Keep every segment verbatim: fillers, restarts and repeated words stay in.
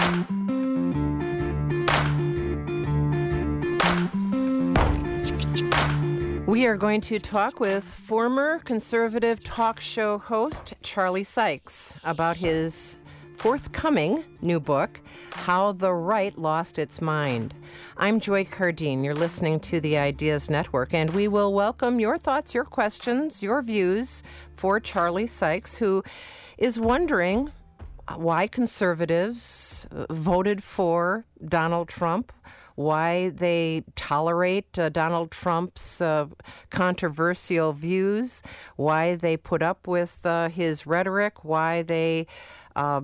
We are going to talk with former conservative talk show host Charlie Sykes about his forthcoming new book, How the Right Lost Its Mind. I'm Joy Cardine. You're listening to the Ideas Network, and we will welcome your thoughts, your questions, your views for Charlie Sykes, who is wondering why conservatives voted for Donald Trump, why they tolerate uh, Donald Trump's uh, controversial views, why they put up with uh, his rhetoric, why they uh,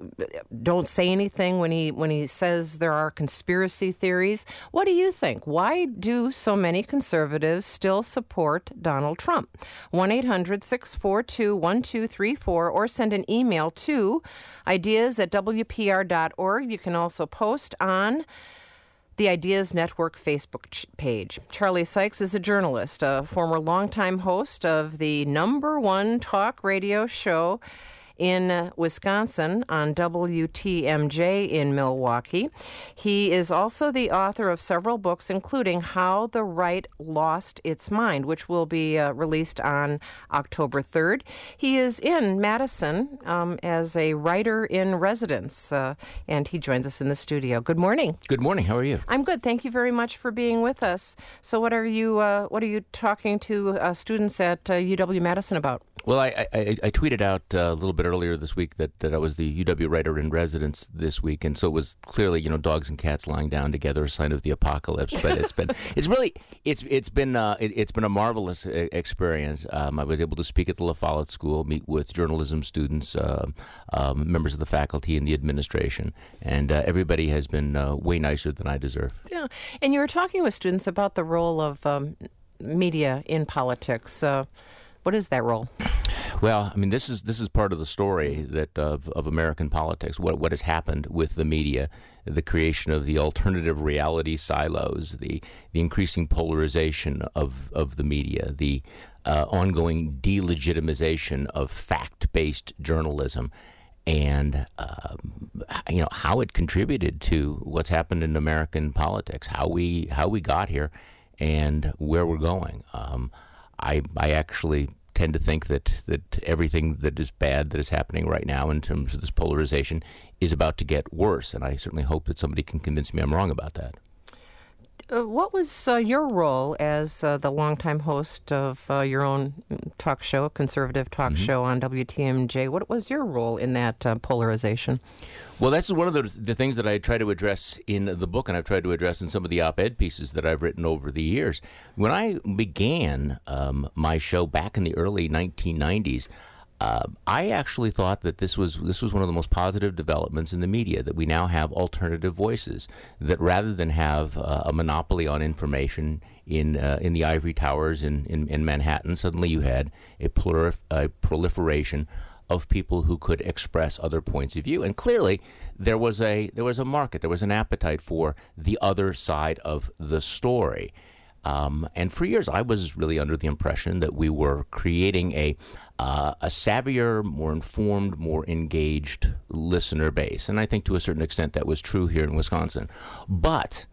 don't say anything when he when he says there are conspiracy theories. What do you think? Why do so many conservatives still support Donald Trump? one eight hundred six four two one two three four or send an email to ideas at w p r dot org. You can also post on the Ideas Network Facebook page. Charlie Sykes is a journalist, a former longtime host of the number one talk radio show in Wisconsin on W T M J in Milwaukee. He is also the author of several books, including How the Right Lost Its Mind, which will be uh, released on October third. He is in Madison um, as a writer in residence, uh, and he joins us in the studio. Good morning. Good morning. How are you? I'm good. Thank you very much for being with us. So what are you uh, what are you talking to uh, students at uh, U W-Madison about? Well, I, I, I tweeted out uh, a little bit earlier this week that, that I was the U W writer in residence this week, and so it was clearly, you know, dogs and cats lying down together, a sign of the apocalypse. But it's been, it's really, it's it's been, uh, it, it's been a marvelous experience. Um, I was able to speak at the La Follette School, meet with journalism students, uh, um, members of the faculty and the administration, and uh, everybody has been uh, way nicer than I deserve. Yeah, and you were talking with students about the role of um, media in politics. Uh, What is that role? Well, I mean, this is this is part of the story that of, of American politics. What what has happened with the media, the creation of the alternative reality silos, the the increasing polarization of of the media, the uh, ongoing delegitimization of fact-based journalism, and uh, you know how it contributed to what's happened in American politics, how we how we got here, and where we're going. Um, I I actually tend to think that, that everything that is bad that is happening right now in terms of this polarization is about to get worse, and I certainly hope that somebody can convince me I'm wrong about that. Uh, what was uh, your role as uh, the longtime host of uh, your own talk show, conservative talk mm-hmm. show on W T M J? What was your role in that uh, polarization? Well, that's one of the, the things that I try to address in the book, and I've tried to address in some of the op-ed pieces that I've written over the years. When I began um, my show back in the early nineteen nineties, Uh, I actually thought that this was this was one of the most positive developments in the media, that we now have alternative voices, that rather than have uh, a monopoly on information in uh, in the ivory towers in, in, in Manhattan, suddenly you had a, plurif- a proliferation of people who could express other points of view. And clearly there was a there was a market, there was an appetite for the other side of the story. Um, and for years, I was really under the impression that we were creating a uh, a savvier, more informed, more engaged listener base. And I think to a certain extent that was true here in Wisconsin. But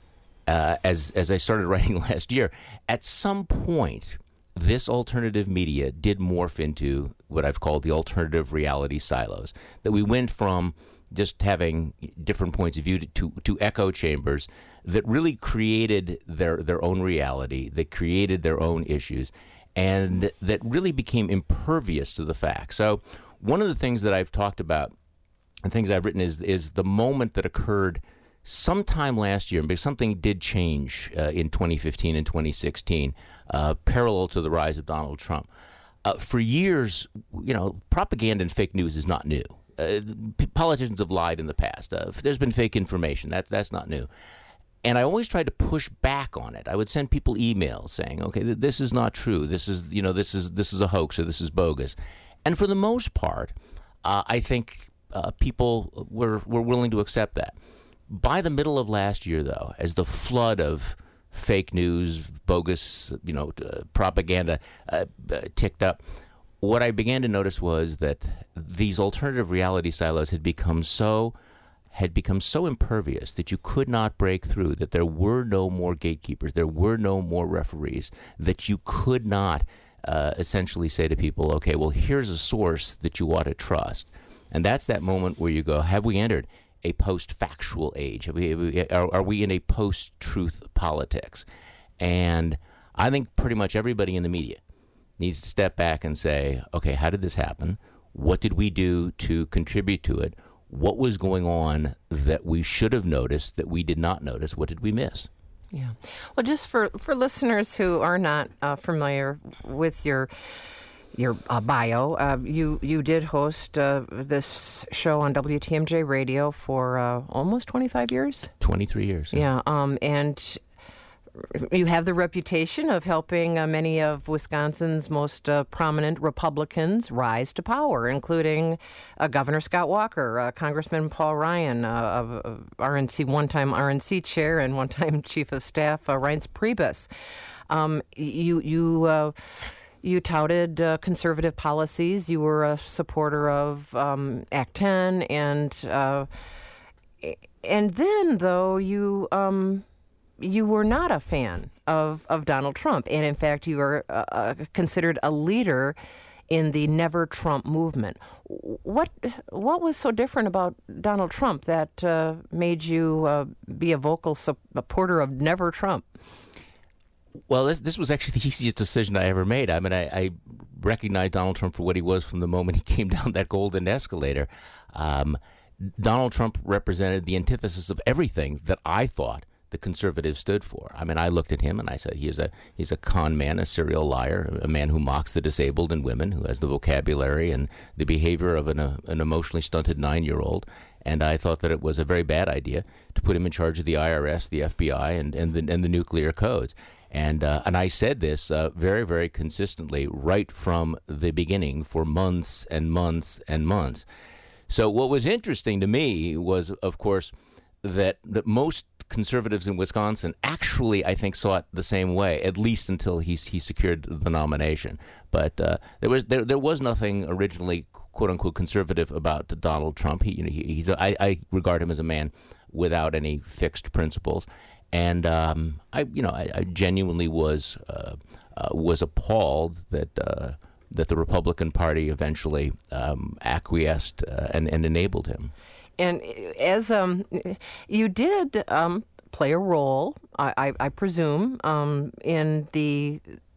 uh, as as I started writing last year, at some point, this alternative media did morph into what I've called the alternative reality silos. That we went from just having different points of view to, to, to echo chambers that really created their, their own reality, that created their own issues, and that really became impervious to the facts. So one of the things that I've talked about and things I've written is is the moment that occurred sometime last year, because something did change uh, in twenty fifteen and twenty sixteen, uh, parallel to the rise of Donald Trump. Uh, for years, you know, propaganda and fake news is not new. Uh, p- politicians have lied in the past. Uh, there's been fake information. That's that's not new. And I always tried to push back on it. I would send people emails saying, "Okay, th- this is not true. This is, you know, this is this is a hoax, or this is bogus." And for the most part, uh, I think uh, people were were willing to accept that. By the middle of last year, though, as the flood of fake news, bogus, you know, uh, propaganda uh, uh, ticked up, what I began to notice was that these alternative reality silos had become so had become so impervious that you could not break through, that there were no more gatekeepers, there were no more referees, that you could not uh, essentially say to people, okay, well, here's a source that you ought to trust. And that's that moment where you go, have we entered a post-factual age? Have we, have we, are, are we in a post-truth politics? And I think pretty much everybody in the media needs to step back and say, okay, how did this happen? What did we do to contribute to it? What was going on that we should have noticed that we did not notice? What did we miss? Yeah. Well, just for, for listeners who are not uh, familiar with your your uh, bio, uh, you you did host uh, this show on W T M J Radio for uh, almost twenty-five years? twenty-three years. Yeah, um, and you have the reputation of helping uh, many of Wisconsin's most uh, prominent Republicans rise to power, including uh, Governor Scott Walker, uh, Congressman Paul Ryan, uh, uh, R N C, one-time R N C chair and one-time chief of staff, uh, Reince Priebus. Um, you you uh, you touted uh, conservative policies. You were a supporter of um, Act ten, and uh, and then though you. Um, You were not a fan of, of Donald Trump, and in fact, you were uh, uh, considered a leader in the Never Trump movement. What what was so different about Donald Trump that uh, made you uh, be a vocal supporter of Never Trump? Well, this this was actually the easiest decision I ever made. I mean, I, I recognized Donald Trump for what he was from the moment he came down that golden escalator. Um, Donald Trump represented the antithesis of everything that I thought the conservatives stood for. I mean, I looked at him and I said, he's a he's a con man, a serial liar, a man who mocks the disabled and women, who has the vocabulary and the behavior of an, uh, an emotionally stunted nine-year-old. And I thought that it was a very bad idea to put him in charge of the I R S, the F B I, and, and, the, and the nuclear codes. And uh, and I said this uh, very, very consistently right from the beginning for months and months and months. So what was interesting to me was, of course, that, that most conservatives in Wisconsin actually, I think, saw it the same way, at least until he he secured the nomination. But uh, there was there there was nothing originally "quote unquote" conservative about Donald Trump. He, you know, he he's a, I, I regard him as a man without any fixed principles, and um, I you know I, I genuinely was uh, uh, was appalled that. Uh, that the Republican Party eventually um, acquiesced uh, and, and enabled him. And as um, you did um, play a role, I, I, I presume, um, in the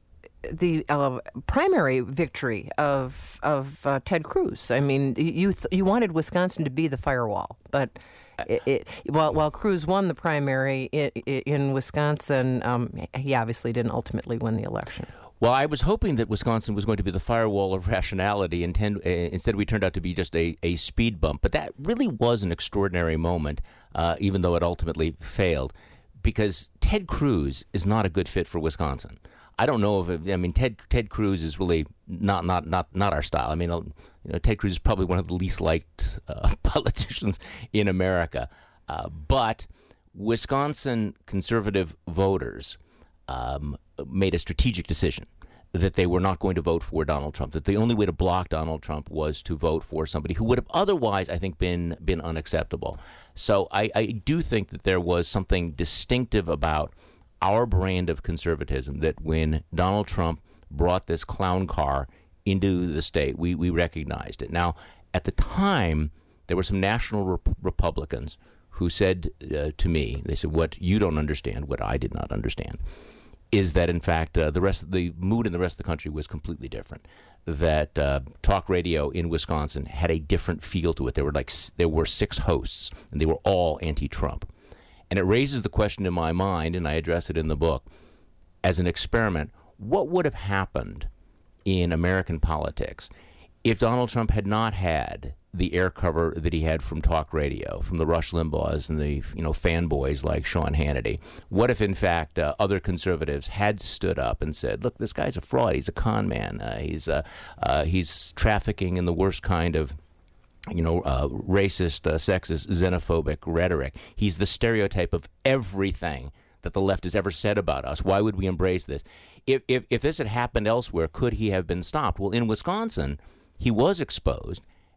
the uh, primary victory of of uh, Ted Cruz. I mean, you th- you wanted Wisconsin to be the firewall, but it, it, while while Cruz won the primary in, in Wisconsin, um, he obviously didn't ultimately win the election. Well, I was hoping that Wisconsin was going to be the firewall of rationality, and tend, uh, instead we turned out to be just a, a speed bump. But that really was an extraordinary moment, uh, even though it ultimately failed, because Ted Cruz is not a good fit for Wisconsin. I don't know if it, I mean Ted Ted Cruz is really not not not not our style. I mean, you know, Ted Cruz is probably one of the least liked uh, politicians in America, uh, but Wisconsin conservative voters Um, made a strategic decision that they were not going to vote for Donald Trump, that the only way to block Donald Trump was to vote for somebody who would have otherwise, I think, been been unacceptable. So I, I do think that there was something distinctive about our brand of conservatism, that when Donald Trump brought this clown car into the state, we, we recognized it. Now, at the time, there were some national rep- Republicans who said uh, to me, they said, what you don't understand, what I did not understand, is that, in fact, uh, the rest of the mood in the rest of the country was completely different. That uh, talk radio in Wisconsin had a different feel to it. There were like there were six hosts, and they were all anti-Trump. And it raises the question in my mind, and I address it in the book, as an experiment, what would have happened in American politics if Donald Trump had not had the air cover that he had from talk radio, from the Rush Limbaughs and the you know fanboys like Sean Hannity? What if, in fact, uh, other conservatives had stood up and said, "Look, this guy's a fraud. He's a con man. Uh, he's uh, uh, he's trafficking in the worst kind of, you know, uh, racist, uh, sexist, xenophobic rhetoric. He's the stereotype of everything that the left has ever said about us. Why would we embrace this?" If if if this had happened elsewhere, could he have been stopped? Well, in Wisconsin, he was exposed.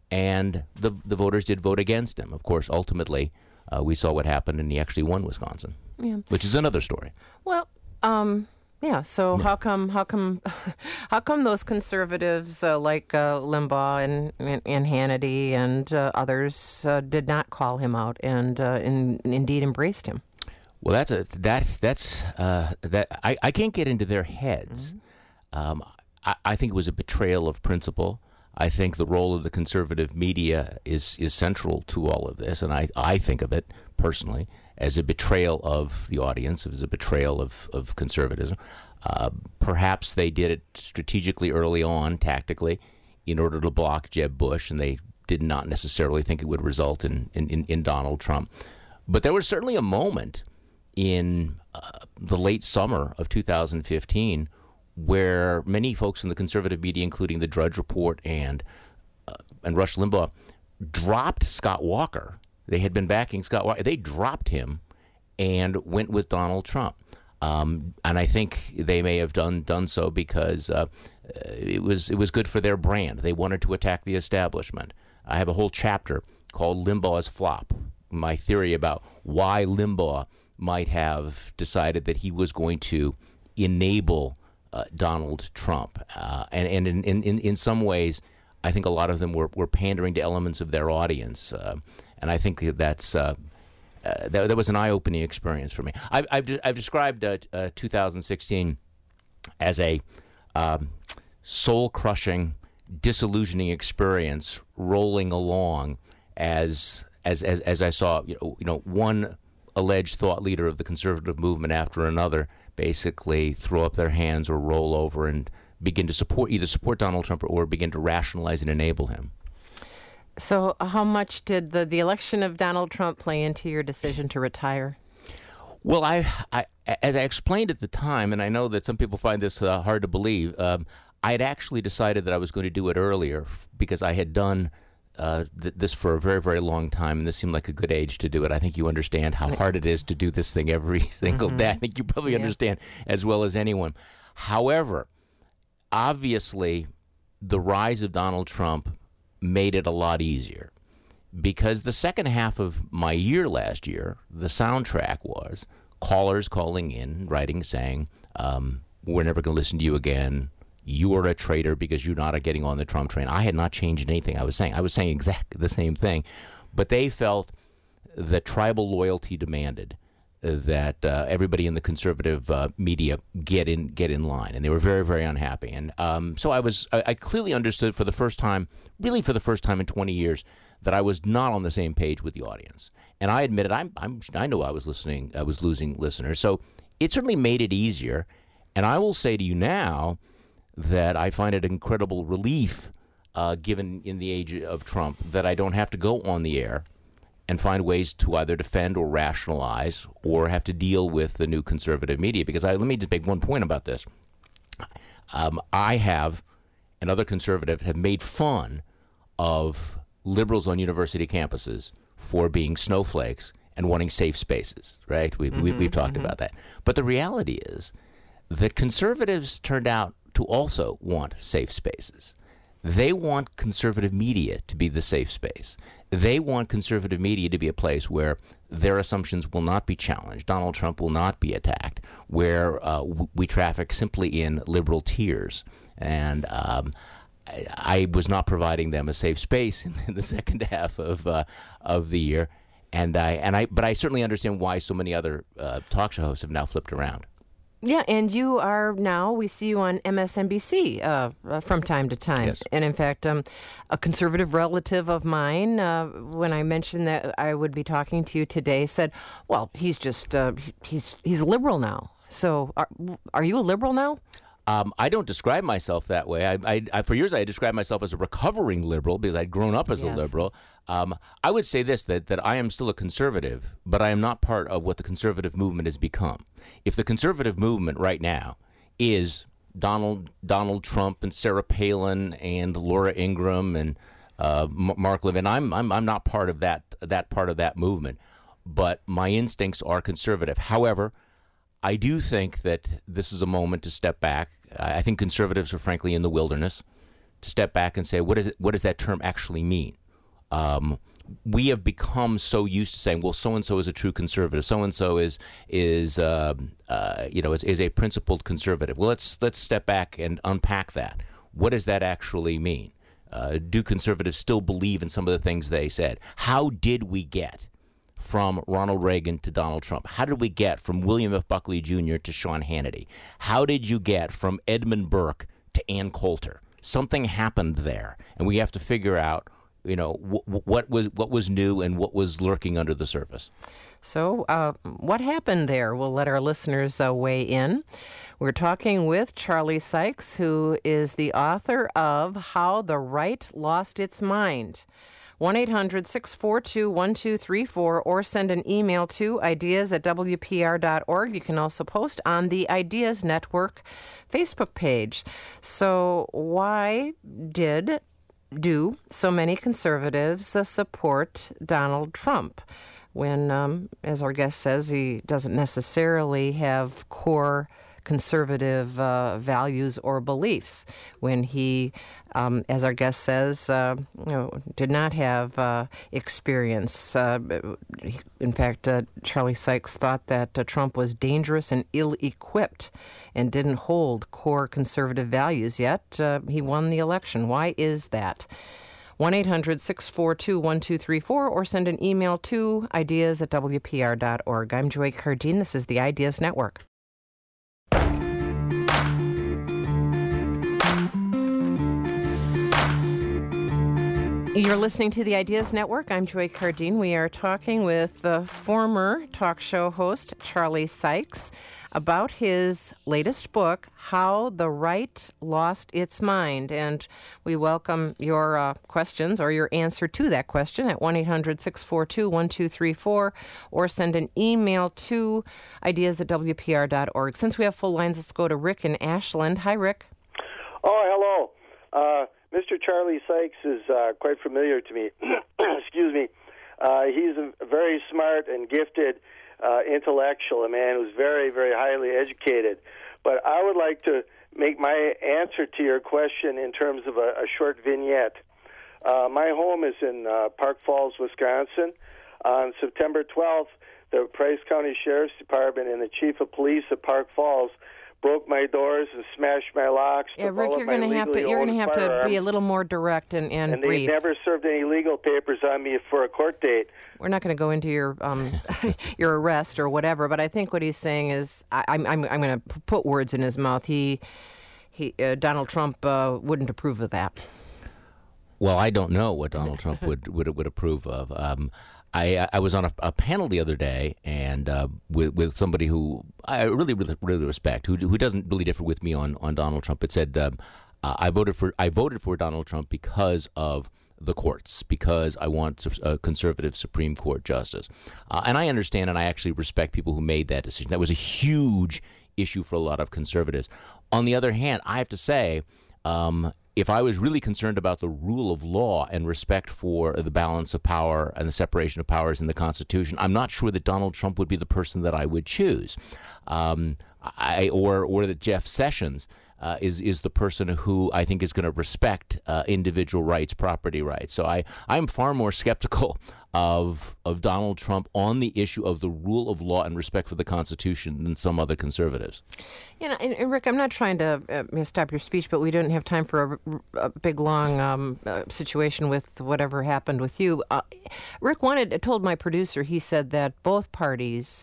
and the the voters did vote against him. Of course, ultimately, uh, we saw what happened, and he actually won Wisconsin, Yeah. which is another story. Well, um, yeah. So how come, how come, how come those conservatives uh, like uh, Limbaugh and, and and Hannity and uh, others uh, did not call him out and, uh, in, indeed embraced him? Well, that's a that's that's uh, that I, I can't get into their heads. Mm-hmm. Um, I, I think it was a betrayal of principle. I think the role of the conservative media is is central to all of this, and I, I think of it personally as a betrayal of the audience, as a betrayal of, of conservatism. Uh, perhaps they did it strategically early on, tactically, in order to block Jeb Bush, and they did not necessarily think it would result in, in, in, in Donald Trump. But there was certainly a moment in uh, the late summer of two thousand fifteen where many folks in the conservative media, including the Drudge Report and uh, and Rush Limbaugh, dropped Scott Walker. They had been backing Scott Walker. They dropped him and went with Donald Trump. Um, and I think they may have done done so because uh, it was it was good for their brand. They wanted to attack the establishment. I have a whole chapter called Limbaugh's Flop, my theory about why Limbaugh might have decided that he was going to enable uh, Donald Trump. Uh, and and in, in, in some ways, I think a lot of them were, were pandering to elements of their audience. Uh, and I think that that's uh, uh, that, that was an eye-opening experience for me. I've, I've, de- I've described uh, uh, two thousand sixteen as a um, soul-crushing, disillusioning experience rolling along as as as, as I saw you know, you know one alleged thought leader of the conservative movement after another basically throw up their hands or roll over and begin to support either support Donald Trump or begin to rationalize and enable him. So how much did the, the election of Donald Trump play into your decision to retire? Well, I, I as I explained at the time, and I know that some people find this uh, hard to believe, um, I had actually decided that I was going to do it earlier because I had done Uh, th- this for a very, very long time, and this seemed like a good age to do it. I think you understand how hard it is to do this thing every single mm-hmm. day. I think you probably yeah. understand as well as anyone. However, obviously, the rise of Donald Trump made it a lot easier because the second half of my year last year, the soundtrack was callers calling in, writing, saying, um, we're never going to listen to you again. You are a traitor because you're not getting on the Trump train. I had not changed anything. I was saying I was saying exactly the same thing, but they felt that tribal loyalty demanded that uh, everybody in the conservative uh, media get in get in line, and they were very, very unhappy. And um, so I was I, I clearly understood for the first time, really for the first time in twenty years, that I was not on the same page with the audience. And I admitted I'm I'm I know I was listening I was losing listeners. So it certainly made it easier. And I will say to you now that I find it incredible relief, uh, given in the age of Trump, that I don't have to go on the air and find ways to either defend or rationalize or have to deal with the new conservative media. Because I, let me just make one point about this. Um, I have, and other conservatives have made fun of liberals on university campuses for being snowflakes and wanting safe spaces, right? We, mm-hmm, we, we've talked mm-hmm. about that. But the reality is that conservatives turned out to also want safe spaces. They want conservative media to be the safe space. They want conservative media to be a place where their assumptions will not be challenged. Donald Trump will not be attacked, where uh, w- we traffic simply in liberal tears. And um, I, I was not providing them a safe space in, in the second half of uh, of the year. And I and I, but I certainly understand why so many other uh, talk show hosts have now flipped around. Yeah, and you are now, we see you on M S N B C uh, from time to time. Yes. And in fact, um, a conservative relative of mine, uh, when I mentioned that I would be talking to you today, said, well, he's just, uh, he's he's liberal now. So are, are you a liberal now? Um, I don't describe myself that way. I, I, I, for years, I described myself as a recovering liberal because I'd grown up as yes. a liberal. Um, I would say this, that, that I am still a conservative, but I am not part of what the conservative movement has become. If the conservative movement right now is Donald Donald Trump and Sarah Palin and Laura Ingraham and uh, Mark Levin, I'm, I'm I'm not part of that that part of that movement. But my instincts are conservative. However, I do think that this is a moment to step back. I think conservatives are frankly in the wilderness. to step back and say, what is it? What does that term actually mean? Um, we have become so used to saying, well, so and so is a true conservative, so and so is is uh, uh, you know is, is a principled conservative. Well, let's let's step back and unpack that. What does that actually mean? Uh, do conservatives still believe in some of the things they said? How did we get from Ronald Reagan to Donald Trump? How did we get from William F. Buckley Junior to Sean Hannity? How did you get from Edmund Burke to Ann Coulter? Something happened there, and we have to figure out, you know, w- what was what was new and what was lurking under the surface. So, uh, what happened there? We'll let our listeners uh, weigh in. We're talking with Charlie Sykes, who is the author of How the Right Lost Its Mind. one eight hundred six four two one two three four, or send an email to ideas at w p r dot org. You can also post on the Ideas Network Facebook page. So why did, do so many conservatives uh, support Donald Trump when, um, as our guest says, he doesn't necessarily have core conservative uh, values or beliefs, when he, um, as our guest says, uh, you know, did not have uh, experience. Uh, in fact, uh, Charlie Sykes thought that uh, Trump was dangerous and ill-equipped and didn't hold core conservative values, yet uh, he won the election. Why is that? one eight hundred six four two one two three four, or send an email to ideas at w p r dot org. I'm Joy Cardine. This is the Ideas Network. You're listening to the Ideas Network. I'm Joy Cardine. We are talking with the former talk show host, Charlie Sykes, about his latest book, How the Right Lost Its Mind. And we welcome your uh, questions or your answer to that question at one eight hundred six four two one two three four, or send an email to ideas at w p r dot org. Since we have full lines, let's go to Rick in Ashland. Hi, Rick. Oh, hello. Uh, Mister Charlie Sykes is uh, quite familiar to me. Excuse me. Uh, he's a very smart and gifted uh, intellectual, a man who's very, very highly educated. But I would like to make my answer to your question in terms of a, a short vignette. Uh, my home is in uh, Park Falls, Wisconsin. On September twelfth, the Price County Sheriff's Department and the Chief of Police of Park Falls broke my doors and smashed my locks. Yeah, Rick, you're going to have to you're going to have to be a little more direct and, and, and brief. And they never served any legal papers on me for a court date. We're not going to go into your um, your arrest or whatever, but I think what he's saying is, I, I'm I'm I'm going to put words in his mouth. He he uh, Donald Trump uh, wouldn't approve of that. Well, I don't know what Donald Trump would, would would approve of. Um, I I was on a, a panel the other day, and uh, with with somebody who I really really, really respect, who who doesn't really differ with me on, on Donald Trump. It said um, uh, I voted for I voted for Donald Trump because of the courts, because I want a conservative Supreme Court justice, uh, and I understand and I actually respect people who made that decision. That was a huge issue for a lot of conservatives. On the other hand, I have to say, Um, if I was really concerned about the rule of law and respect for the balance of power and the separation of powers in the Constitution, I'm not sure that Donald Trump would be the person that I would choose, um, I, or or that Jeff Sessions uh, is is the person who I think is going to respect uh, individual rights, property rights. So I I'm far more skeptical of of Donald Trump on the issue of the rule of law and respect for the Constitution than some other conservatives. You know, and, and Rick, I'm not trying to uh, stop your speech, but we don't have time for a, a big, long um, uh, situation with whatever happened with you. Uh, Rick wanted told my producer, he said that both parties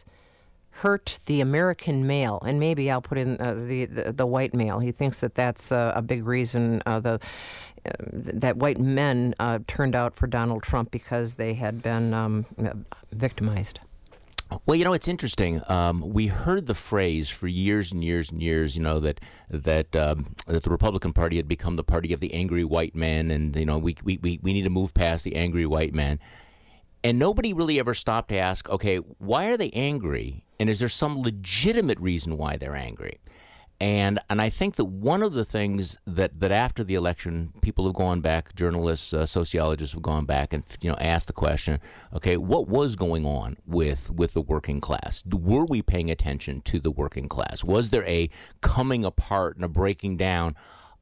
hurt the American male, and maybe I'll put in uh, the, the the white male. He thinks that that's uh, a big reason uh, the uh, that white men uh, turned out for Donald Trump because they had been um, victimized. Well, you know, it's interesting. Um, we heard the phrase for years and years and years, you know, that that um, that the Republican Party had become the party of the angry white man, and, you know, we we we, we need to move past the angry white man. And nobody really ever stopped to ask, okay, why are they angry? And is there some legitimate reason why they're angry? And and I think that one of the things that, that after the election, people have gone back, journalists, uh, sociologists have gone back and, you know, asked the question, okay, what was going on with, with the working class? Were we paying attention to the working class? Was there a coming apart and a breaking down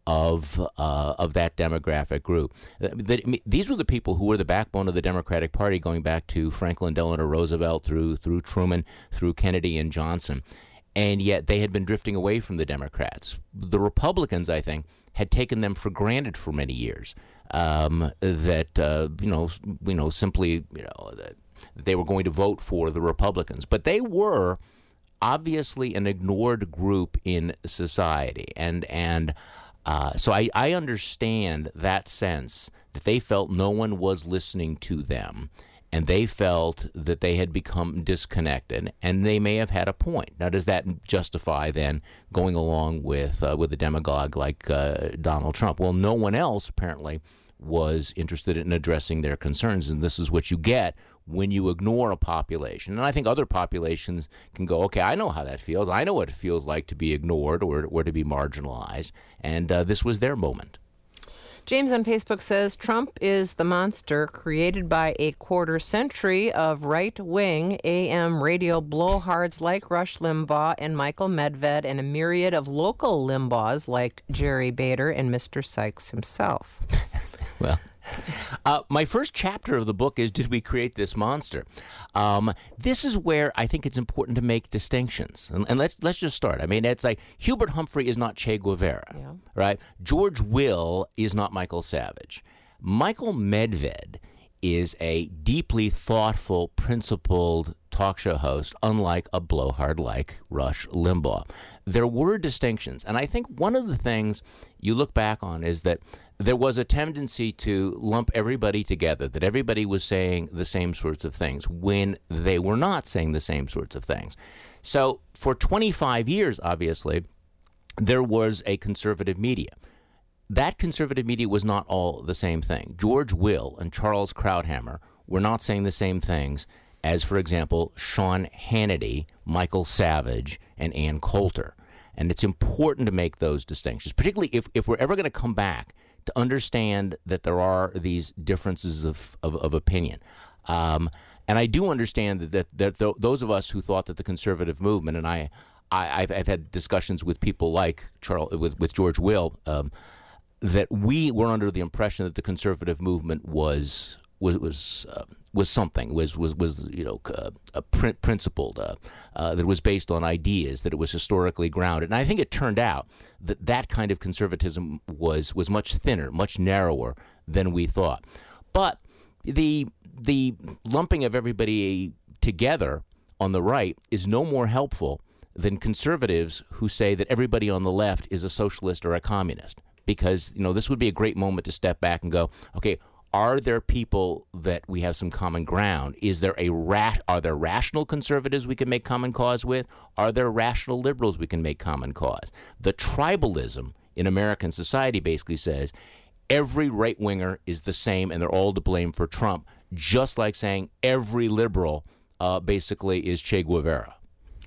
of uh, of that demographic group. That, I mean, these were the people who were the backbone of the Democratic Party, going back to Franklin Delano Roosevelt, through through Truman, through Kennedy and Johnson, and yet they had been drifting away from the Democrats. The Republicans, I think, had taken them for granted for many years. Um, that uh, you know, you know, simply you know that they were going to vote for the Republicans, but they were obviously an ignored group in society, and and. Uh, so I, I understand that sense that they felt no one was listening to them, and they felt that they had become disconnected, and they may have had a point. Now, does that justify then going along with uh, with a demagogue like uh, Donald Trump? Well, no one else apparently was interested in addressing their concerns, and this is what you get when you ignore a population. And I think other populations can go, okay, I know how that feels. I know what it feels like to be ignored or, or to be marginalized. And uh, this was their moment. James on Facebook says, Trump is the monster created by a quarter century of right-wing A M radio blowhards like Rush Limbaugh and Michael Medved, and a myriad of local Limbaughs like Jerry Bader and Mister Sykes himself. Well, uh, my first chapter of the book is, did we create this monster? Um, this is where I think it's important to make distinctions. And, and let's let's just start. I mean, it's like Hubert Humphrey is not Che Guevara, yeah. right? George Will is not Michael Savage. Michael Medved is a deeply thoughtful, principled talk show host, unlike a blowhard like Rush Limbaugh. There were distinctions, and I think one of the things you look back on is that there was a tendency to lump everybody together, that everybody was saying the same sorts of things when they were not saying the same sorts of things. So for twenty-five years, obviously, there was a conservative media. That conservative media was not all the same thing. George Will and Charles Krauthammer were not saying the same things as, for example, Sean Hannity, Michael Savage, and Ann Coulter. And it's important to make those distinctions, particularly if, if we're ever going to come back to understand that there are these differences of, of, of opinion. Um, and I do understand that, that, that th- those of us who thought that the conservative movement, and I, I, I've, I've had discussions with people like Charles, with, with George Will, um, that we were under the impression that the conservative movement was was was uh, was something was was was you know uh, a pr- principled uh, uh, that was based on ideas, that it was historically grounded. And I think it turned out that that kind of conservatism was was much thinner, much narrower than we thought. But the the lumping of everybody together on the right is no more helpful than conservatives who say that everybody on the left is a socialist or a communist. Because, you know, this would be a great moment to step back and go, okay, are there people that we have some common ground? Is there a ra- Are there rational conservatives we can make common cause with? Are there rational liberals we can make common cause? The tribalism in American society basically says every right-winger is the same and they're all to blame for Trump, just like saying every liberal uh, basically is Che Guevara.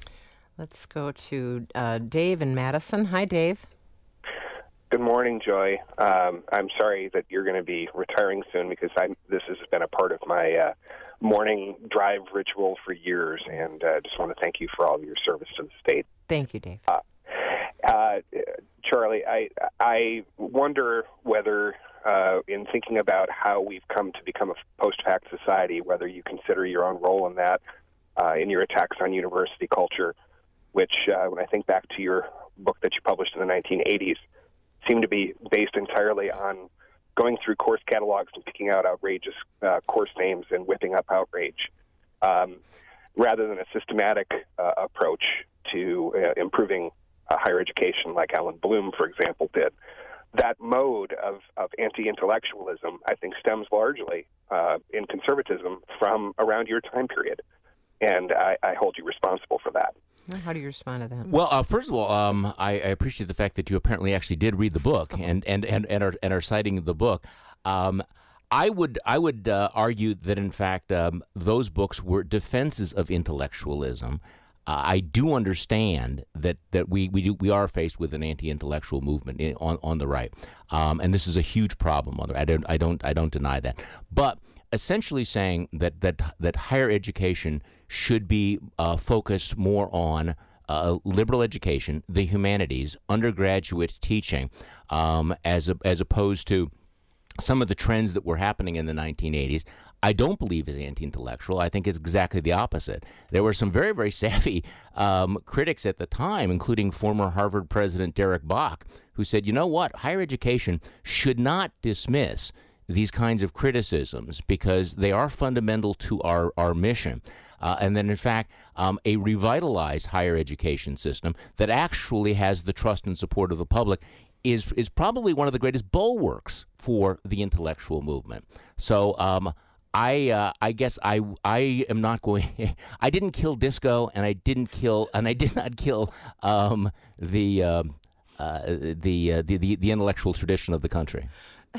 Let's go to uh, Dave in Madison. Hi, Dave. Good morning, Joy. Um, I'm sorry that you're going to be retiring soon because I this has been a part of my uh, morning drive ritual for years, and I uh, just want to thank you for all of your service to the state. Thank you, Dave. Uh, uh, Charlie, I I wonder whether, uh, in thinking about how we've come to become a post-fact society, whether you consider your own role in that, uh, in your attacks on university culture, which, uh, when I think back to your book that you published in the nineteen eighties, seem to be based entirely on going through course catalogs and picking out outrageous uh, course names and whipping up outrage, um, rather than a systematic uh, approach to uh, improving uh, higher education like Alan Bloom, for example, did. That mode of, of anti-intellectualism, I think, stems largely uh, in conservatism from around your time period, and I, I hold you responsible for that. How do you respond to that? Well, uh, first of all, um, I, I appreciate the fact that you apparently actually did read the book and and, and, and, are, and are citing the book. Um, I would I would uh, argue that, in fact, um, those books were defenses of intellectualism. Uh, I do understand that, that we we do we are faced with an anti-intellectual movement in, on on the right, um, and this is a huge problem. I don't I don't I don't deny that, but essentially saying that that that higher education should be uh, focused more on uh, liberal education, the humanities, undergraduate teaching, um, as a, as opposed to some of the trends that were happening in the nineteen eighties. I don't believe is anti-intellectual. I think it's exactly the opposite. There were some very, very savvy um, critics at the time, including former Harvard President Derek Bok, who said, you know what, higher education should not dismiss these kinds of criticisms because they are fundamental to our, our mission. Uh, and then, in fact, um, a revitalized higher education system that actually has the trust and support of the public is is probably one of the greatest bulwarks for the intellectual movement. So um, I uh, I guess I I am not going. I didn't kill disco, and I didn't kill, and I did not kill um, the, um, uh, the, uh, the the the intellectual tradition of the country.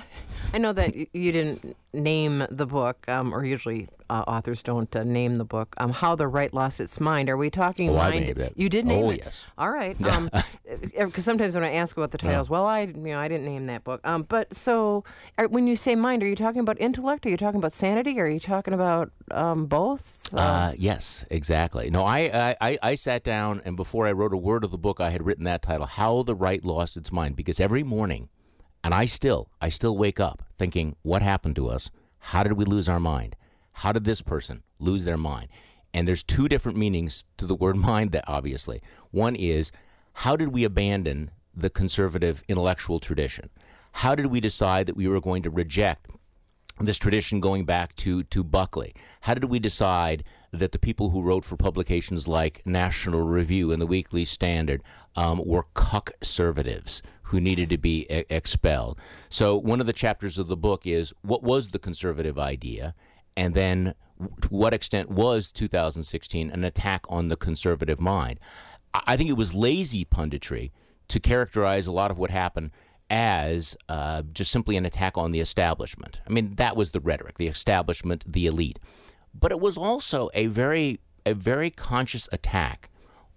I know that you didn't name the book, um, or usually uh, authors don't uh, name the book. Um, How the Right Lost Its Mind. Are we talking oh, mind? I named it. You did name oh, it. Oh yes. All right. Um, because sometimes when I ask about the titles, yeah. well, I you know I didn't name that book. Um, but so are, when you say mind, are you talking about intellect? Are you talking about sanity? Are you talking about um, both? Uh, uh, yes, exactly. No, I, I I sat down, and before I wrote a word of the book, I had written that title, How the Right Lost Its Mind, because every morning. And I still, I still wake up thinking, what happened to us? How did we lose our mind? How did this person lose their mind? And there's two different meanings to the word mind, that obviously. One is, how did we abandon the conservative intellectual tradition? How did we decide that we were going to reject this tradition going back to, to Buckley? How did we decide that the people who wrote for publications like National Review and the Weekly Standard um, were cuck-servatives who needed to be e- expelled? So one of the chapters of the book is, what was the conservative idea? And then to what extent was two thousand sixteen an attack on the conservative mind? I think it was lazy punditry to characterize a lot of what happened as uh, just simply an attack on the establishment. I mean, that was the rhetoric, the establishment, the elite. But it was also a very, a very conscious attack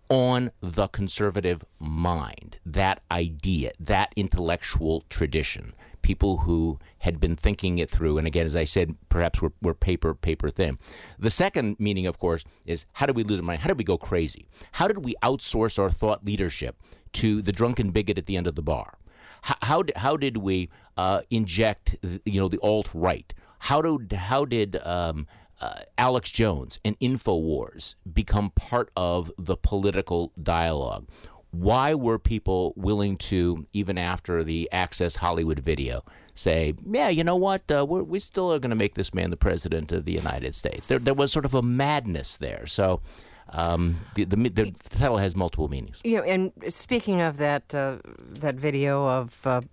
on the conservative mind, that idea, that intellectual tradition, people who had been thinking it through. And again, as I said, perhaps we're, we're paper, paper thin. The second meaning, of course, is how did we lose our mind? How did we go crazy? How did we outsource our thought leadership to the drunken bigot at the end of the bar? How, how, did, how did we uh, inject, you know, the alt-right? How did, how did um, uh, Alex Jones and InfoWars become part of the political dialogue? Why were people willing to, even after the Access Hollywood video, say, yeah, you know what, uh, we're, we still are going to make this man the president of the United States? There, there was sort of a madness there. So um, the, the, the title has multiple meanings. Yeah, and speaking of that, uh, that video of uh,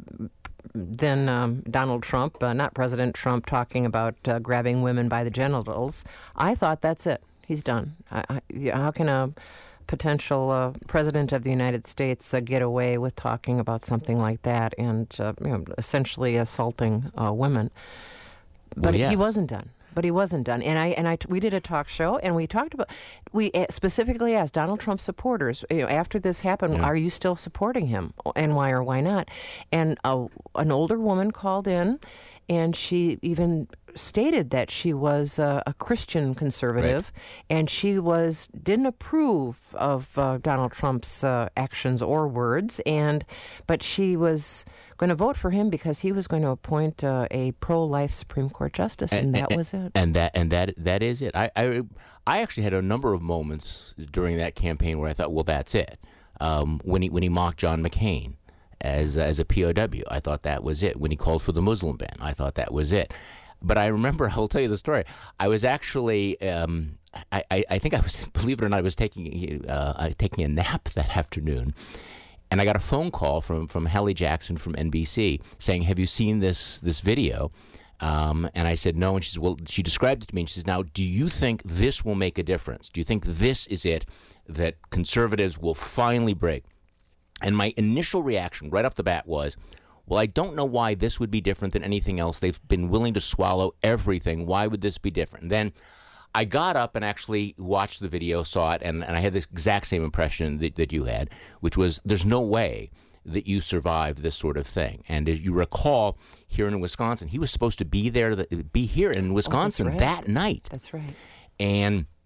then um, Donald Trump, uh, not President Trump, talking about uh, grabbing women by the genitals, I thought that's it. He's done. I, I, how can a potential uh, president of the United States uh, get away with talking about something like that and uh, you know, essentially assaulting uh, women? But well, yeah. he wasn't done. But he wasn't done. And I and I we did a talk show, and we talked about, we specifically asked Donald Trump supporters, you know, after this happened, yeah. are you still supporting him, and why or why not? And a, an older woman called in, and she even stated that she was uh, a Christian conservative, right. and she was didn't approve of uh, Donald Trump's uh, actions or words, and but she was going to vote for him because he was going to appoint uh, a pro-life Supreme Court justice, and, and that and, was it. And that and that that is it. I, I I actually had a number of moments during that campaign where I thought, well, that's it. Um, when he when he mocked John McCain as as a P O W, I thought that was it. When he called for the Muslim ban, I thought that was it. But I remember, I'll tell you the story. I was actually, um, I, I, I think I was, believe it or not, I was taking uh, taking a nap that afternoon, and I got a phone call from from Hallie Jackson from N B C saying, "Have you seen this this video?" Um, and I said no, and she said, "Well," she described it to me, and she says, "Now, do you think this will make a difference? Do you think this is it that conservatives will finally break?" And my initial reaction right off the bat was, well, I don't know why this would be different than anything else. They've been willing to swallow everything. Why would this be different? And then I got up and actually watched the video, saw it, and, and I had this exact same impression that, that you had, which was there's no way that you survive this sort of thing. And as you recall, here in Wisconsin, he was supposed to be there, be here in Wisconsin oh, that's right. that night. That's right. And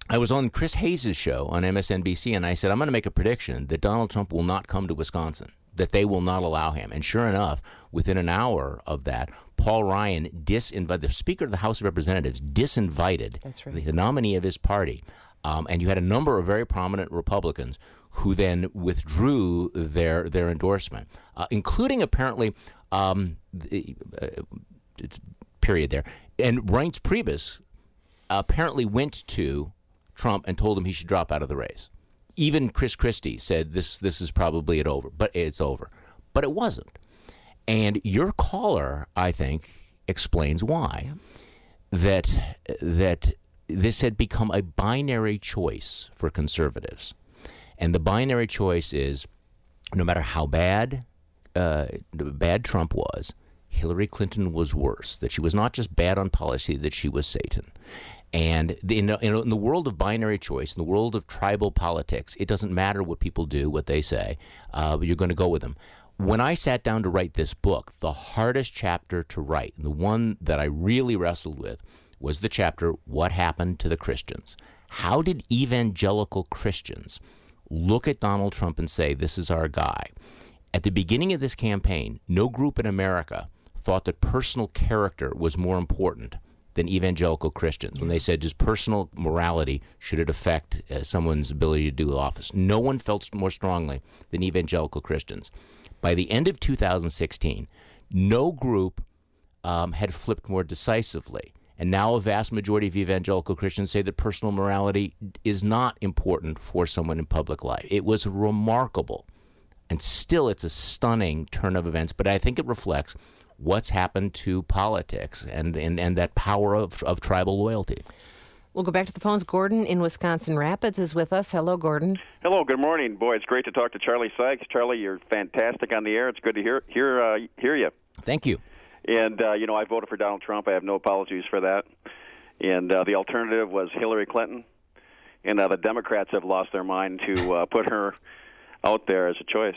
I was on Chris Hayes' show on M S N B C, and I said, I'm going to make a prediction that Donald Trump will not come to Wisconsin, that they will not allow him. And sure enough, within an hour of that, Paul Ryan, disinvited, the Speaker of the House of Representatives, disinvited That's right. the, the nominee of his party. Um, and you had a number of very prominent Republicans who then withdrew their their endorsement, uh, including apparently, um, the, uh, it's period there, and Reince Priebus apparently went to Trump and told him he should drop out of the race. Even Chris Christie said this this is probably it over, but it's over. But it wasn't. And your caller, I think, explains why. Yeah. That that this had become a binary choice for conservatives. And the binary choice is, no matter how bad uh, bad Trump was, Hillary Clinton was worse. That she was not just bad on policy, that she was Satan. And in the, in the world of binary choice, in the world of tribal politics, it doesn't matter what people do, what they say, uh, but you're going to go with them. When I sat down to write this book, the hardest chapter to write, and the one that I really wrestled with, was the chapter, What Happened to the Christians? How did evangelical Christians look at Donald Trump and say, this is our guy? At the beginning of this campaign, no group in America thought that personal character was more important than evangelical Christians. When they said, does personal morality, should it affect uh, someone's ability to do office? No one felt more strongly than evangelical Christians. By the end of two thousand sixteen, no group um, had flipped more decisively. And now a vast majority of evangelical Christians say that personal morality is not important for someone in public life. It was remarkable. And still, it's a stunning turn of events. But I think it reflects what's happened to politics and, and, and that power of, of tribal loyalty. We'll go back to the phones. Gordon in Wisconsin Rapids is with us. Hello, Gordon. Hello, good morning. Boy, it's great to talk to Charlie Sykes. Charlie, you're fantastic on the air. It's good to hear hear uh, hear you. Thank you. And, uh, you know, I voted for Donald Trump. I have no apologies for that. And uh, the alternative was Hillary Clinton. And uh, the Democrats have lost their mind to uh, put her out there as a choice.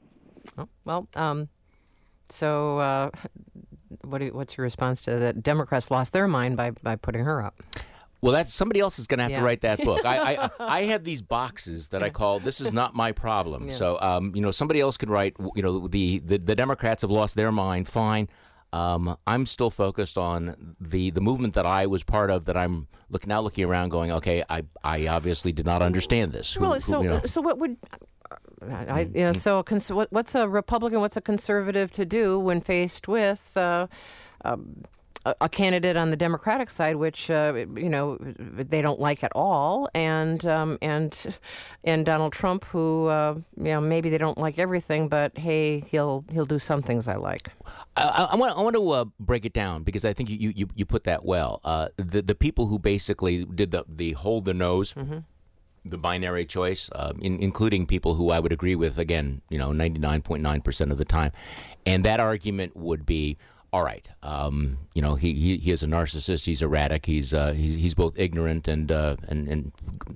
Oh, well, um, so uh, what do you, what's your response to that? Democrats lost their mind by, by putting her up. Well, that's somebody else is going to have Yeah. to write that book. I, I I have these boxes that I call "This is not my problem." Yeah. So, um, you know, somebody else could write. You know, the, the, the Democrats have lost their mind. Fine. Um, I'm still focused on the, the movement that I was part of. That I'm look now looking around, going, okay, I I obviously did not understand this. Who- Well, who, so you know. so what would I, you know, so cons- what, what's a Republican, what's a conservative to do when faced with uh, um, a, a candidate on the Democratic side, which uh, you know they don't like at all, and um, and and Donald Trump, who uh, you know maybe they don't like everything, but hey, he'll he'll do some things I like. I, I want I want to uh, break it down because I think you you, you put that well. Uh, the the people who basically did the the hold the nose. Mm-hmm. The binary choice, uh, in, including people who I would agree with, again, you know, ninety-nine point nine percent of the time. And that argument would be, all right, um, you know, he, he he is a narcissist, he's erratic, he's uh, he's he's both ignorant and uh, and and,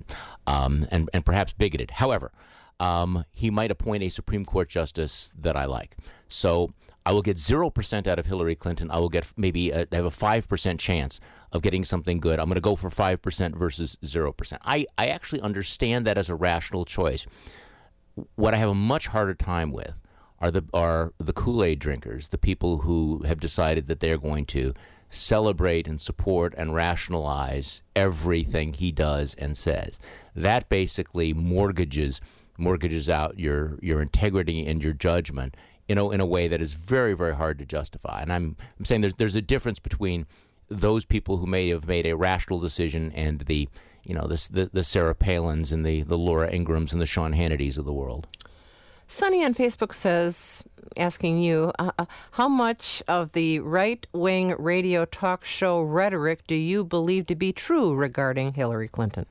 um, and and perhaps bigoted. However, um, he might appoint a Supreme Court justice that I like. So I will get zero percent out of Hillary Clinton. I will get maybe a, have a five percent chance of getting something good. I'm going to go for five percent versus zero percent. I, I actually understand that as a rational choice. What I have a much harder time with are the are the Kool-Aid drinkers, the people who have decided that they're going to celebrate and support and rationalize everything he does and says. That basically mortgages mortgages out your your integrity and your judgment, you know, in a way that is very, very hard to justify. And I'm I'm saying there's there's a difference between those people who may have made a rational decision and the, you know, the the, the Sarah Palins and the, the Laura Ingrams and the Sean Hannitys of the world. Sonny on Facebook says, asking you, uh, uh, how much of the right-wing radio talk show rhetoric do you believe to be true regarding Hillary Clinton?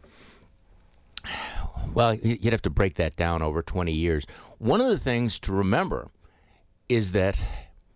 Well, you'd have to break that down over twenty years. One of the things to remember is that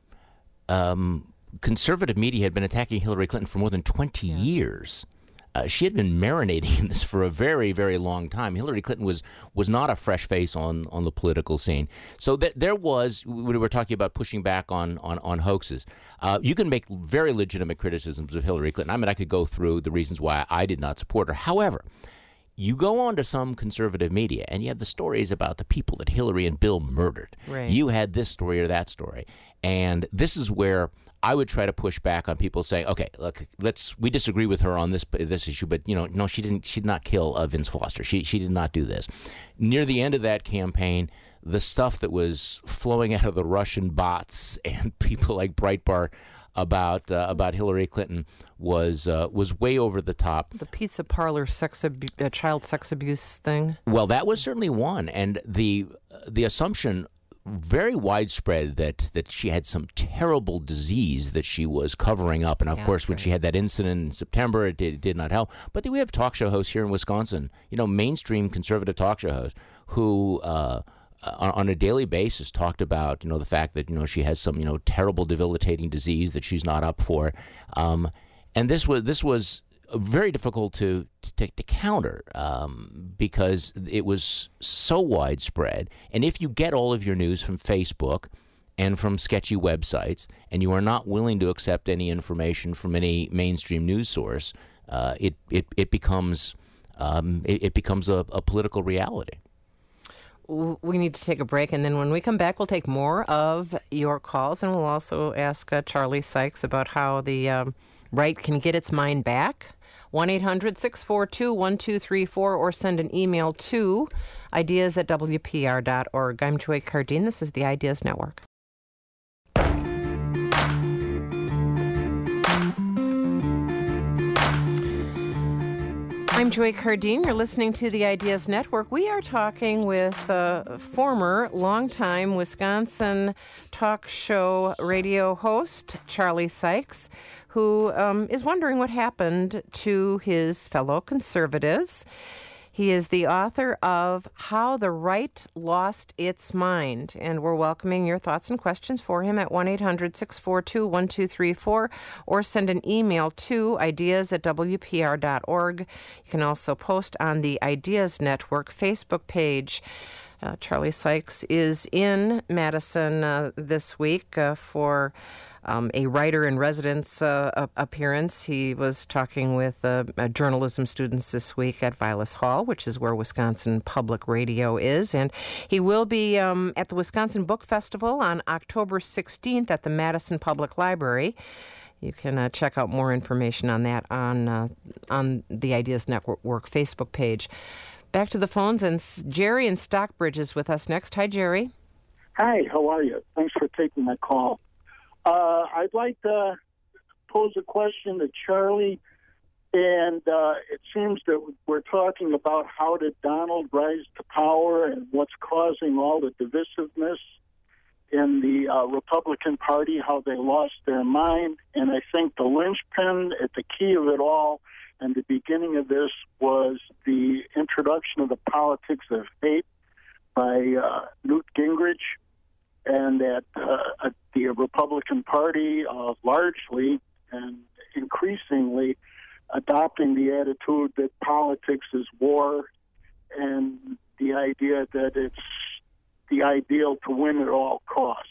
um, conservative media had been attacking Hillary Clinton for more than twenty yeah. years. Uh, she had been marinating in this for a very, very long time. Hillary Clinton was was not a fresh face on, on the political scene. So th- there was, we were talking about pushing back on, on, on hoaxes. Uh, you can make very legitimate criticisms of Hillary Clinton. I mean, I could go through the reasons why I did not support her. However, You go on to some conservative media, and you have the stories about the people that Hillary and Bill murdered. Right. You had this story or that story. And this is where I would try to push back on people saying, okay, look, let's we disagree with her on this this issue, but, you know, no, she didn't she did not kill uh, Vince Foster. She, she did not do this. Near the end of that campaign, the stuff that was flowing out of the Russian bots and people like Breitbart about uh, about Hillary Clinton was uh, was way over the top. The pizza parlor sex abu- uh, child sex abuse thing. Well, that was certainly one, and the the assumption very widespread that that she had some terrible disease that she was covering up, and of Yeah, course, when right. she had that incident in September, it did, it did not help. But then we have talk show hosts here in Wisconsin, you know, mainstream conservative talk show hosts who. Uh, Uh, on a daily basis talked about, you know, the fact that, you know, she has some, you know, terrible debilitating disease that she's not up for. Um, and this was this was very difficult to to, to counter um, because it was so widespread. And if you get all of your news from Facebook and from sketchy websites and you are not willing to accept any information from any mainstream news source, uh, it, it, it becomes um, it, it becomes a, a political reality. We need to take a break, and then when we come back, we'll take more of your calls, and we'll also ask uh, Charlie Sykes about how the um, right can get its mind back. one eight hundred six four two one two three four, or send an email to ideas at w p r dot org. I'm Joy Cardine. This is the Ideas Network. I'm Joy Cardine. You're listening to the Ideas Network. We are talking with uh, former, longtime Wisconsin talk show radio host Charlie Sykes, who um, is wondering what happened to his fellow conservatives. He is the author of How the Right Lost Its Mind, and we're welcoming your thoughts and questions for him at one eight hundred six four two one two three four, or send an email to ideas at w p r dot org. You can also post on the Ideas Network Facebook page. Uh, Charlie Sykes is in Madison uh, this week uh, for Um, a writer-in-residence uh, appearance. He was talking with uh, uh, journalism students this week at Vilas Hall, which is where Wisconsin Public Radio is. And he will be um, at the Wisconsin Book Festival on October sixteenth at the Madison Public Library. You can uh, check out more information on that on, uh, on the Ideas Network Facebook page. Back to the phones, and Jerry in Stockbridge is with us next. Hi, Jerry. Hi, how are you? Thanks for taking my call. Uh, I'd like to pose a question to Charlie, and uh, it seems that we're talking about how did Donald rise to power and what's causing all the divisiveness in the uh, Republican Party, how they lost their mind. And I think the linchpin at the key of it all and the beginning of this was the introduction of the politics of hate by uh, Newt Gingrich, and that uh, the Republican Party uh, largely and increasingly adopting the attitude that politics is war, and the idea that it's the ideal to win at all costs.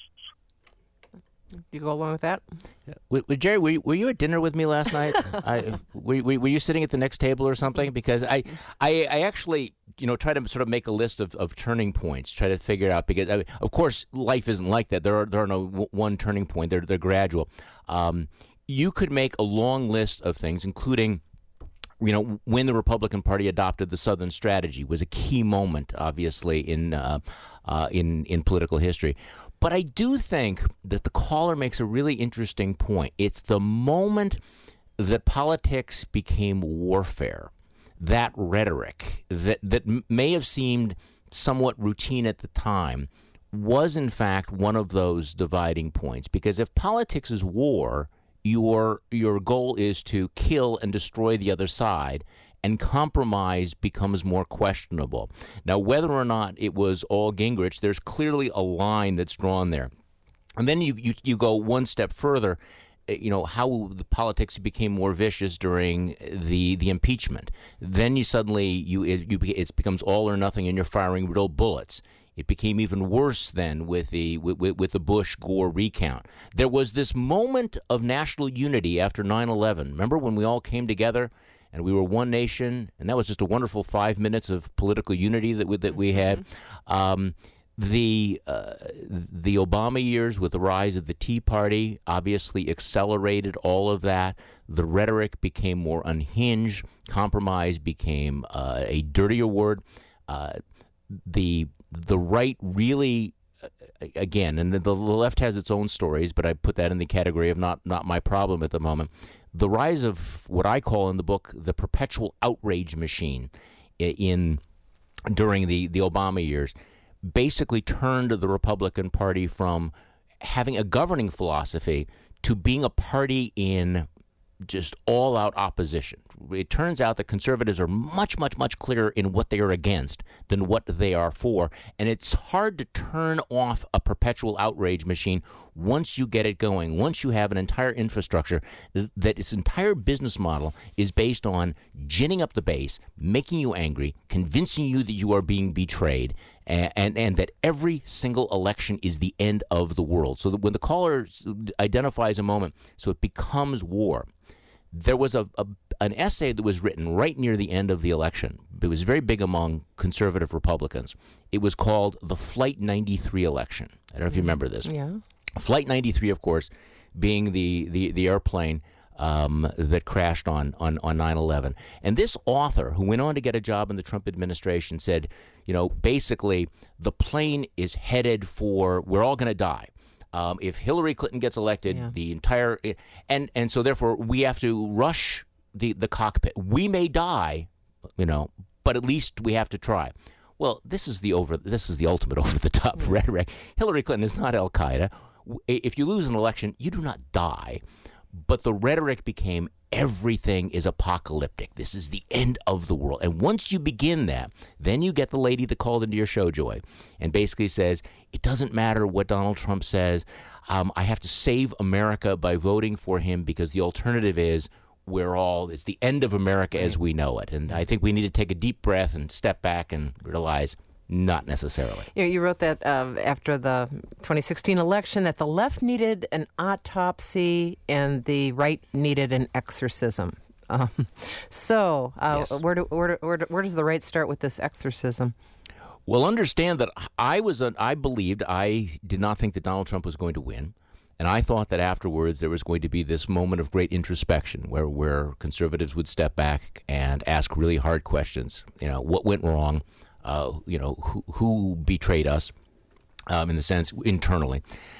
You go along with that? W- w- Jerry, were you, were you at dinner with me last night? I, were, were, were you sitting at the next table or something? Because I, I, I actually, you know, try to sort of make a list of, of turning points, try to figure out, because, I mean, of course, life isn't like that. There are there are no w- one turning point. They're, they're gradual. Um, you could make a long list of things, including, you know, when the Republican Party adopted the Southern strategy was a key moment, obviously, in uh, uh, in in political history. But I do think that the caller makes a really interesting point. It's the moment that politics became warfare, that rhetoric that that may have seemed somewhat routine at the time was, in fact, one of those dividing points. Because if politics is war, your your goal is to kill and destroy the other side, and compromise becomes more questionable. Now, whether or not it was all Gingrich, there's clearly a line that's drawn there. And then you, you, you go one step further, you know, how the politics became more vicious during the, the impeachment. Then you suddenly, you it, you it becomes all or nothing, and you're firing real bullets. It became even worse then with the with, with the Bush-Gore recount. There was this moment of national unity after nine eleven. Remember when we all came together and we were one nation, and that was just a wonderful five minutes of political unity that we, that we had. Um, the uh, the Obama years, with the rise of the Tea Party, obviously accelerated all of that. The rhetoric became more unhinged. Compromise became uh, a dirtier word. Uh, the the right really, again, and the, the left has its own stories, but I put that in the category of not not my problem at the moment. The rise of what I call in the book the perpetual outrage machine in during the, the Obama years basically turned the Republican Party from having a governing philosophy to being a party in just all-out opposition. It turns out that conservatives are much, much, much clearer in what they are against than what they are for, and it's hard to turn off a perpetual outrage machine once you get it going, once you have an entire infrastructure that its entire business model is based on ginning up the base, making you angry, convincing you that you are being betrayed, and, and, and that every single election is the end of the world. So that when the caller identifies a moment, so it becomes war. There was a, a an essay that was written right near the end of the election. It was very big among conservative Republicans. It was called the Flight ninety-three election. I don't know if you remember this. Yeah. Flight ninety-three, of course, being the, the, the airplane um, that crashed on, on, on nine eleven. And this author, who went on to get a job in the Trump administration, said, you know, basically, the plane is headed for, we're all going to die. Um, if Hillary Clinton gets elected, yeah. the entire and and so therefore we have to rush the, the cockpit. We may die, you know, but at least we have to try. Well, this is the over. This is the ultimate over the top mm-hmm. rhetoric. Hillary Clinton is not Al Qaeda. If you lose an election, you do not die. But the rhetoric became everything is apocalyptic. This is the end of the world. And once you begin that, then you get the lady that called into your show, Joy, and basically says, it doesn't matter what Donald Trump says. Um, I have to save America by voting for him because the alternative is we're all, it's the end of America as we know it. And I think we need to take a deep breath and step back and realize not necessarily. You know, you wrote that uh, after the twenty sixteen election that the left needed an autopsy and the right needed an exorcism. Um, so uh, yes. where, do, where, do, where, do, where does the right start with this exorcism? Well, understand that I was, a, I believed, I did not think that Donald Trump was going to win. And I thought that afterwards there was going to be this moment of great introspection where, where conservatives would step back and ask really hard questions. You know, what went wrong? Uh, you know, who, who betrayed us, um, in the sense internally.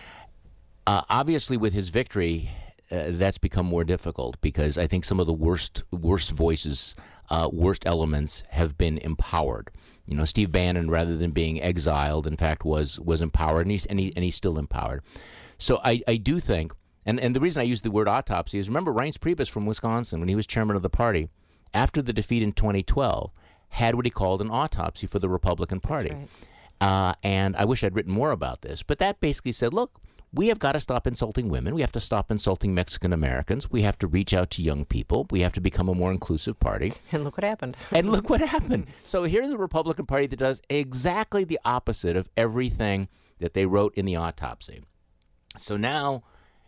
Uh, obviously, with his victory, uh, that's become more difficult because I think some of the worst, worst voices, uh, worst elements have been empowered. You know, Steve Bannon, rather than being exiled, in fact, was was empowered, and he's and, he, and he's still empowered. So I, I do think, and, and the reason I use the word autopsy is remember Reince Priebus from Wisconsin, when he was chairman of the party, after the defeat in twenty twelve, had what he called an autopsy for the Republican Party. Right. Uh, and I wish I'd written more about this. But that basically said, look, we have got to stop insulting women. We have to stop insulting Mexican Americans. We have to reach out to young people. We have to become a more inclusive party. And look what happened. and look what happened. So here's the Republican Party that does exactly the opposite of everything that they wrote in the autopsy. So now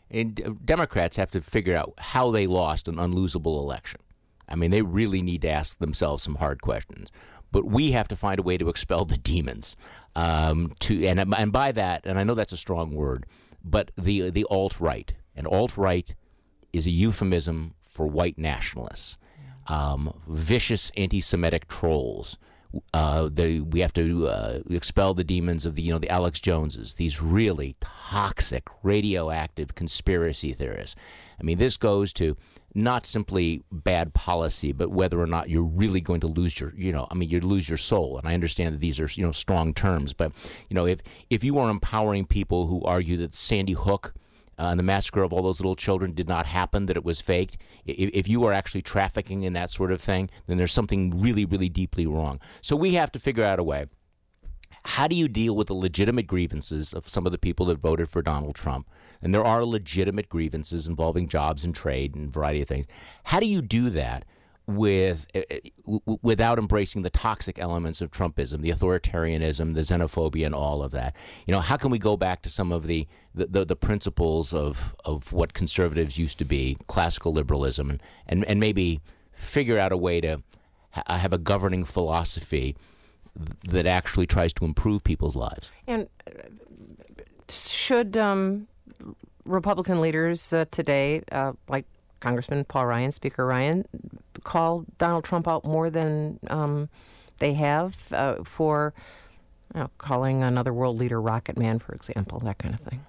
and Democrats have to figure out how they lost an unlosable election. I mean, they really need to ask themselves some hard questions. But we have to find a way to expel the demons. Um, to and and by that, and I know that's a strong word, but the the alt-right. And alt-right is a euphemism for white nationalists, um, vicious anti-Semitic trolls. Uh, they, we have to uh, expel the demons of the you know the Alex Joneses, these really toxic, radioactive conspiracy theorists. I mean, this goes to not simply bad policy, but whether or not you're really going to lose your, you know, I mean, you lose your soul. And I understand that these are, you know, strong terms, but, you know, if if you are empowering people who argue that Sandy Hook uh, and the massacre of all those little children did not happen, that it was faked, if, if you are actually trafficking in that sort of thing, then there's something really, really deeply wrong. So we have to figure out a way. How do you deal with the legitimate grievances of some of the people that voted for Donald Trump? And there are legitimate grievances involving jobs and trade and a variety of things. How do you do that with uh, w- without embracing the toxic elements of Trumpism, the authoritarianism, the xenophobia, and all of that? You know, how can we go back to some of the the, the, the principles of, of what conservatives used to be, classical liberalism, and, and, and maybe figure out a way to ha- have a governing philosophy that actually tries to improve people's lives. And should um, Republican leaders uh, today, uh, like Congressman Paul Ryan, Speaker Ryan, call Donald Trump out more than um, they have uh, for you know, calling another world leader Rocket Man, for example, that kind of thing?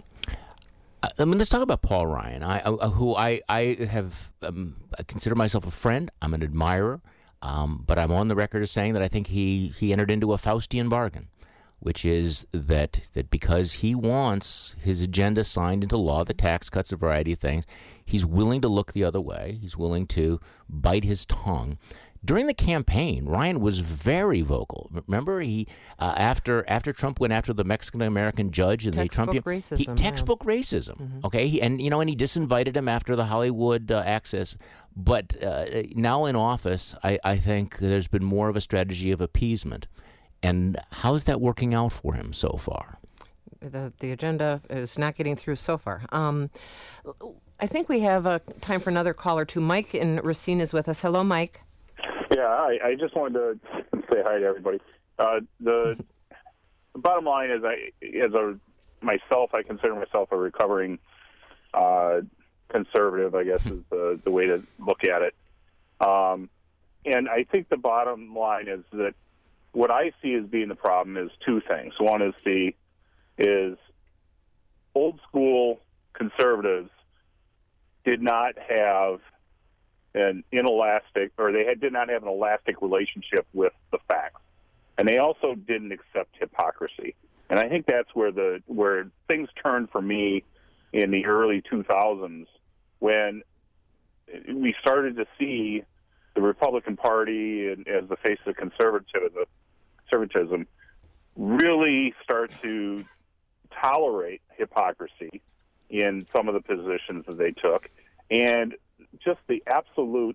I mean, let's talk about Paul Ryan, I, uh, who I, I have um, I consider myself a friend. I'm an admirer, um, but I'm on the record as saying that I think he, he entered into a Faustian bargain, which is that that because he wants his agenda signed into law, the tax cuts, a variety of things, he's willing to look the other way. He's willing to bite his tongue. During the campaign, Ryan was very vocal. Remember, he uh, after after Trump went after the Mexican American judge and textbook the Trump racism, he, textbook yeah. racism. Mm-hmm. Okay, he, and you know, and he disinvited him after the Hollywood uh, access. But uh, now in office, I, I think there's been more of a strategy of appeasement. And how's that working out for him so far? The the agenda is not getting through so far. Um, I think we have uh, time for another call or two. Mike in Racine is with us. Hello, Mike. Yeah, I, I just wanted to say hi to everybody. Uh, the, the bottom line is, I, as a myself, I consider myself a recovering uh, conservative, I guess is the, the way to look at it. Um, and I think the bottom line is that what I see as being the problem is two things. One is the is old school conservatives did not have an inelastic, or they had, did not have an elastic relationship with the facts, and they also didn't accept hypocrisy. And I think that's where the where things turned for me in the early two thousands, when we started to see the Republican Party and as the face of conservatism, conservatism really start to tolerate hypocrisy in some of the positions that they took, and just the absolute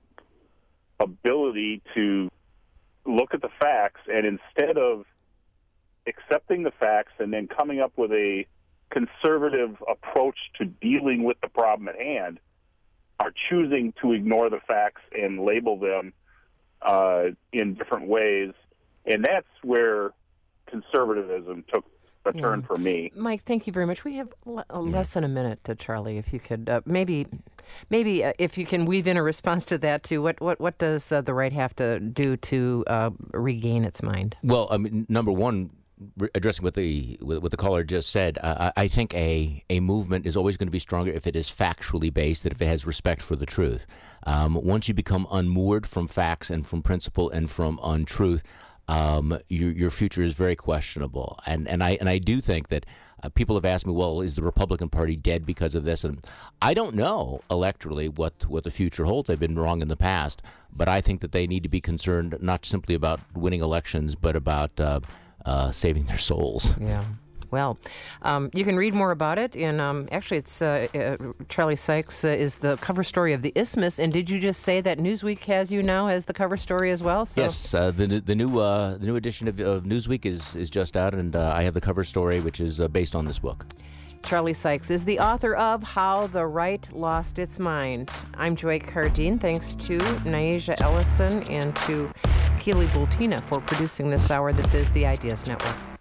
ability to look at the facts, and instead of accepting the facts and then coming up with a conservative approach to dealing with the problem at hand, are choosing to ignore the facts and label them uh, in different ways. And that's where conservatism took a yeah. turn for me. Mike, thank you very much. We have l- less than a minute to Charlie. If you could uh, maybe, maybe uh, if you can weave in a response to that too. What what what does uh, the right have to do to uh, regain its mind? Well, I mean, number one, re- addressing what the what the caller just said, uh, I think a a movement is always going to be stronger if it is factually based, that if it has respect for the truth. Um, once you become unmoored from facts and from principle and from untruth, Um, your your future is very questionable, and and I and I do think that uh, people have asked me, well, is the Republican Party dead because of this? And I don't know electorally what, what the future holds. I've been wrong in the past, but I think that they need to be concerned not simply about winning elections, but about uh, uh, saving their souls. Yeah. Well, um, you can read more about it, and um, actually, it's uh, uh, Charlie Sykes uh, is the cover story of the Isthmus. And did you just say that Newsweek has you now as the cover story as well? So. Yes, uh, the the new uh, the new edition of, of Newsweek is is just out, and uh, I have the cover story, which is uh, based on this book. Charlie Sykes is the author of How the Right Lost Its Mind. I'm Joy Cardine. Thanks to Naija Ellison and to Keely Bultina for producing this hour. This is the Ideas Network.